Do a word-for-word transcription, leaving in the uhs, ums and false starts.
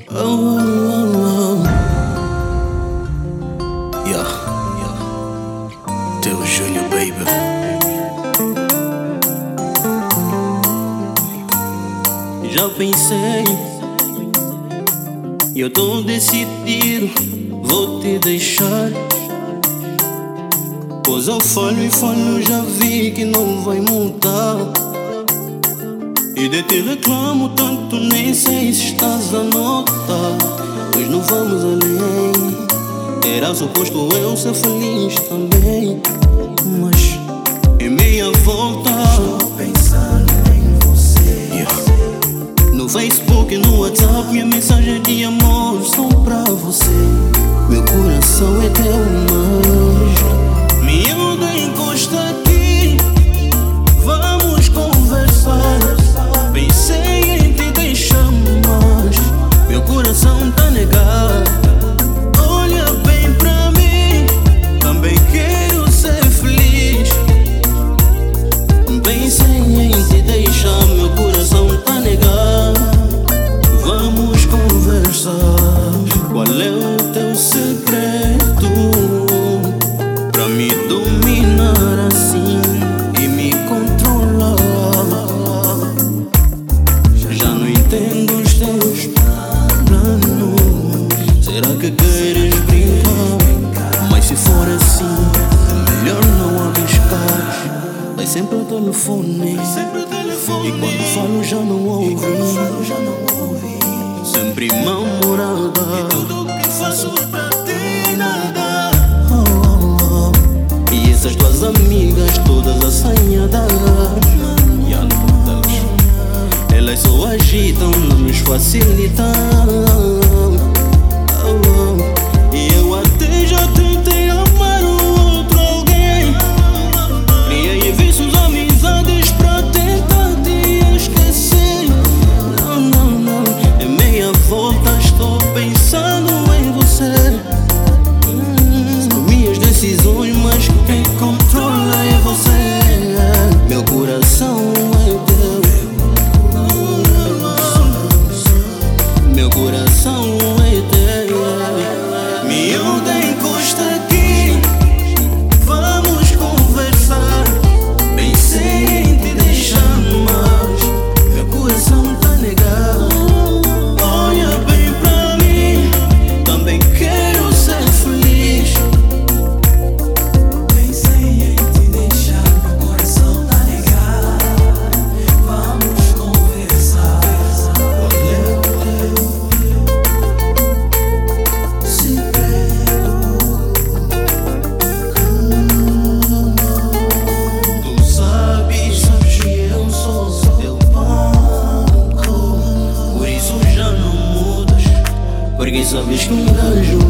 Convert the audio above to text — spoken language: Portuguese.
Oh, oh, oh. Yeah, yeah. Teu Júnior, baby. Já pensei, e eu tô decidido, vou te deixar. Pois eu falho e falho, já vi que não vai mudar. E de ti reclamo tanto, nem sei se estás a notar. Pois não vamos além. Era suposto eu ser feliz também, mas em meia volta estou pensando em você. Yeah. No Facebook e no WhatsApp, minha mensagem de amor são pra você. Meu coração é teu, mas me ajuda, encosta aqui, vamos conversar. Pensei em te deixar, mas meu coração tá negado. Olha bem pra mim, também quero ser feliz. Pensei em te deixar, meu coração tá negado. Vamos conversar. Qual é o teu segredo pra me dominar assim e me controlar? Já não entendo os teus planos. Será que queres brincar? Mas se for assim, é melhor não arriscar. Vai sempre ao telefone, e quando falo já não ouvi. Sempre mal-humorada, E tudo que faço pra ti nada. oh, oh, oh. E essas tuas amigas todas assanhadas, elas só agitam, não nos facilitam. Oh, oh. E eu até já tentei amar o outro alguém. Criei vícios, amizades pra tentar te esquecer. Não, não, não, é meia volta, estou pensando em você. hum, São minhas decisões, mas quem controla é você. Meu coração é teu. Meu coração é teu. Me ajuda, encosta aqui, vamos conversar. Pensei em te deixar, mas meu coração tá negado. Olha bem pra mim, também quero ser feliz. Pensei em te deixar, meu coração tá negado. Vamos conversar. Qual é o teu segredo? Tu sabes, sabes que eu sou teu banco. Por isso já não mudas, porque sabes que um gajo